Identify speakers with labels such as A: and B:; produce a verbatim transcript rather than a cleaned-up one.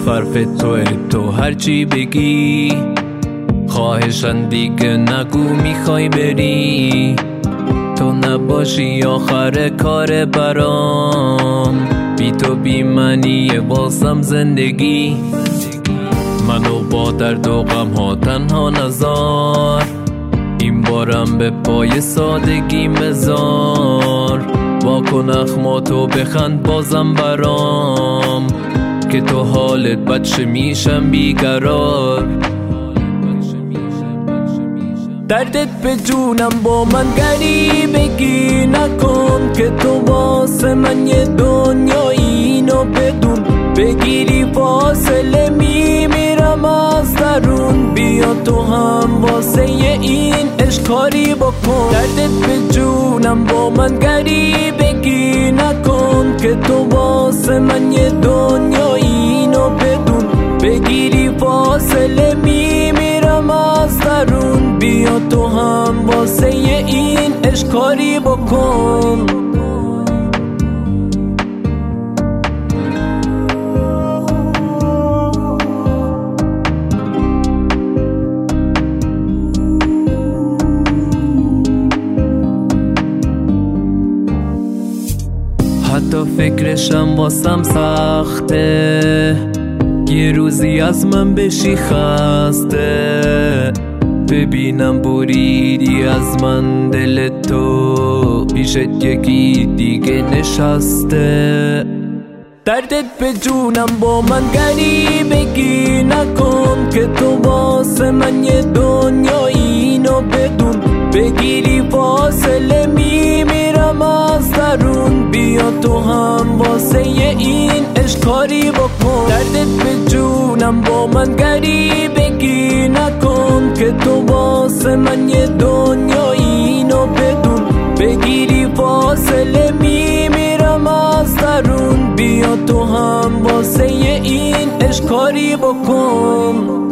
A: حرف توه، تو هرچی بگی خواهشن دیگه نگو میخوای بری. تو نباشی آخر کار برام، بی تو بی منیه واسم زندگی. منو با درد و غم ها تنها نذار، این بارم به پای سادگی مزار. واکن اخماتو بخند بازم برام، که تو حالت بچه میشم بیقرار. دردت به جونم با من غریبگی نکن، که تو واسه من یه دنیایی. اینو بدون بگیری فاصله میمیرم از درون. بیا تو هم واسه یه این عشق کاری بکن. دردت به جونم با من غریبگی نکن، که تو واسه من یه دنیایی. اینو بدون بگیری فاصله میمیرم از درون. بیا تو هم واسه یه این عشق کاری بکن. حتی فکرشم واسم سخته، یه روزی از من بشی خسته. ببینم بریدی از من دل تو، پیشت یکی دیگه نشسته. دردت به جونم با من غریبگی نکن، که تو واسه من یه دنیایی. اینو بدون بگیری فاصله میمیرم از درون. بیا تو هم واسه یه این عشق کاری بکن. دردت به جونم با من غریبگی نکن، که تو واسه من یه دنیایی. اینو بدون بگیری فاصله میمیرم از درون. بیا تو هم واسه یه این عشق کاری بکن.